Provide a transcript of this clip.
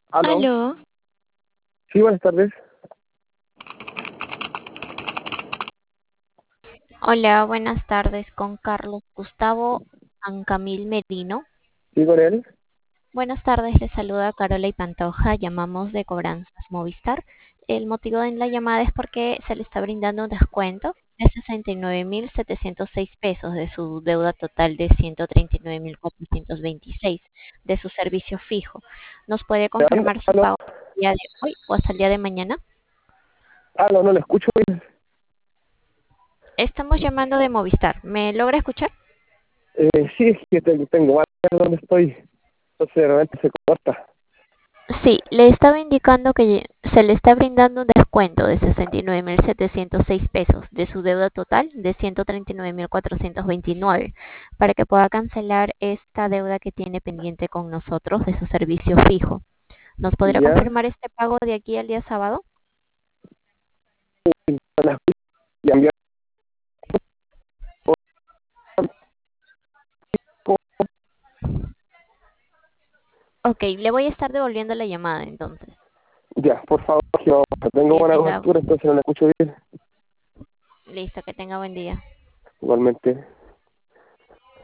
Aló, Aló, sí, buenas tardes. hola, buenas tardes con Carlos Gustavo Ancamil Merino. Sí, con él. Buenas tardes, les saluda Carola y Pantoja, llamamos de Cobranzas Movistar. El motivo de la llamada es porque se le está brindando un descuento de 69.706 pesos de su deuda total de 139.426 de su servicio fijo. ¿Nos puede confirmar su Aló, pago el día de hoy o hasta el día de mañana? aló, no le escucho bien. Estamos llamando de Movistar. ¿Me logra escuchar? Sí, es que tengo mal donde estoy, entonces de repente se corta. Sí, le estaba indicando que se le está brindando un descuento de 69.706 pesos de su deuda total de 139.429 para que pueda cancelar esta deuda que tiene pendiente con nosotros de su servicio fijo. ¿Nos podría Ya, confirmar este pago de aquí al día sábado? la ya envió Ok, le voy a estar devolviendo la llamada entonces. ya, por favor, que no, tengo Que buena tenga, cobertura, entonces no la escucho bien. listo, que tenga buen día. Igualmente.